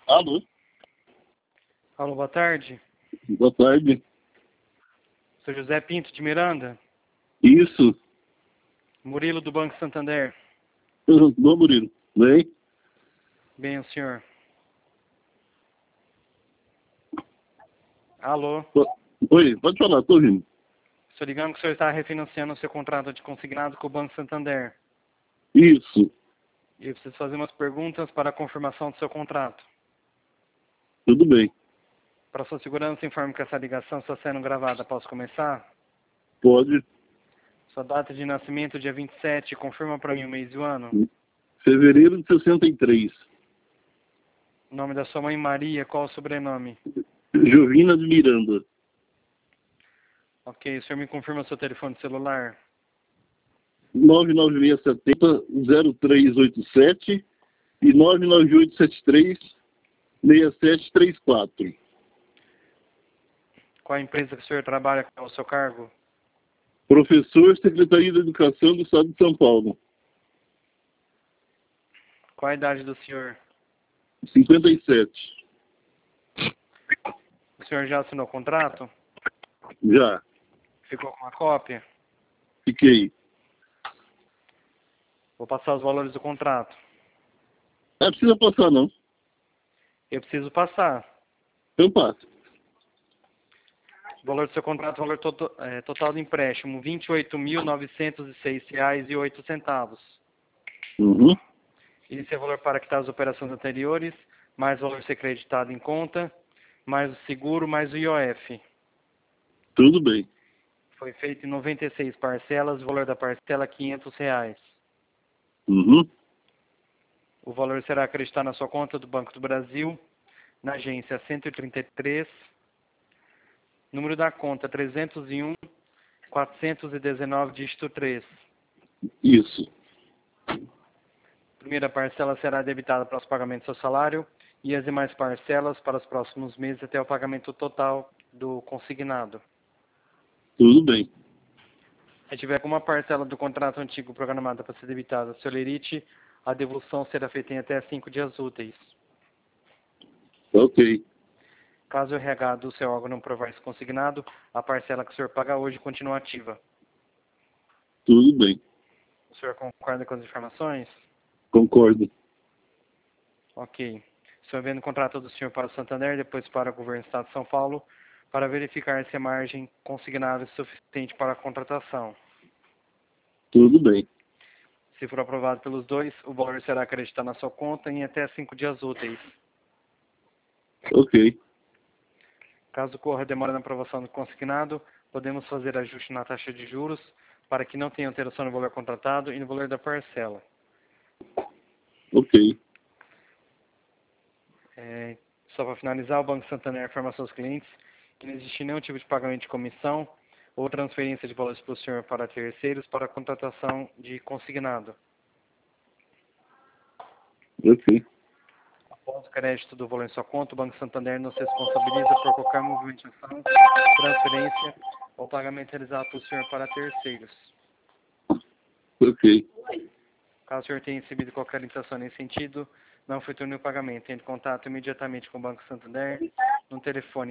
Alô? Alô, boa tarde. Boa tarde. Sou José Pinto de Miranda. Isso. Murilo do Banco Santander. Bom, Murilo. Bem? Bem, o senhor. Alô? Oi, pode falar, tô ouvindo. Estou ligando que o senhor está refinanciando o seu contrato de consignado com o Banco Santander. Isso. E eu preciso fazer umas perguntas para a confirmação do seu contrato. Tudo bem. Para sua segurança, informe que essa ligação está sendo gravada. Posso começar? Pode. Sua data de nascimento, dia 27. Confirma para mim o mês e o ano. Fevereiro de 63. O nome da sua mãe, Maria. Qual o sobrenome? Jovina de Miranda. Ok. O senhor me confirma o seu telefone celular? 99670-0387 e 99873-6734. Qual a empresa que o senhor trabalha? Qual é o seu cargo? Professor, Secretaria da Educação do Estado de São Paulo. Qual a idade do senhor? 57. O senhor já assinou o contrato? Já. Ficou com uma cópia? Fiquei. Vou passar os valores do contrato. Não precisa passar, não. Eu preciso passar. Então passa. O valor do seu contrato, valor total do empréstimo, R$ 28.906,08. Uhum. Esse é o valor para quitar as operações anteriores, mais o valor ser creditado em conta, mais o seguro, mais o IOF. Tudo bem. Foi feito em 96 parcelas, o valor da parcela é R$ 500. Uhum. O valor será acreditado na sua conta do Banco do Brasil, na agência 133, número da conta 301.419, dígito 3. Isso. Primeira parcela será debitada para os pagamentos do seu salário e as demais parcelas para os próximos meses até o pagamento total do consignado. Tudo bem. Se tiver alguma parcela do contrato antigo programada para ser debitada ao seu lerite, a devolução será feita em até 5 dias úteis. Ok. Caso o RH do seu órgão não provar esse consignado, a parcela que o senhor paga hoje continua ativa. Tudo bem. O senhor concorda com as informações? Concordo. Ok. O senhor vendo o contrato do senhor para o Santander, depois para o governo do Estado de São Paulo, para verificar se a margem consignada é suficiente para a contratação. Tudo bem. Se for aprovado pelos dois, o valor será acreditado na sua conta em até 5 dias úteis. Ok. Caso ocorra demora na aprovação do consignado, podemos fazer ajuste na taxa de juros para que não tenha alteração no valor contratado e no valor da parcela. Ok. Só para finalizar, o Banco Santander informa aos seus clientes que não existe nenhum tipo de pagamento de comissão ou transferência de valores para o senhor para terceiros para a contratação de consignado. Ok. Após o crédito do valor em sua conta, o Banco Santander não se responsabiliza por qualquer movimentação, transferência ou pagamento realizado pelo senhor para terceiros. Ok. Caso o senhor tenha recebido qualquer intenção nesse sentido, não efetue o pagamento. Entre em contato imediatamente com o Banco Santander no telefone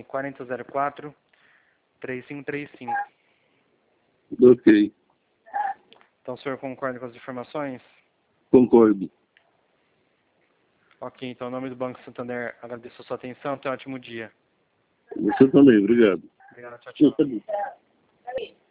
4004-3535. Ok. Então o senhor concorda com as informações? Concordo. Ok, então em nome do Banco Santander, agradeço a sua atenção. Tenha um ótimo dia. Você também, obrigado. Obrigado, tchau, tchau.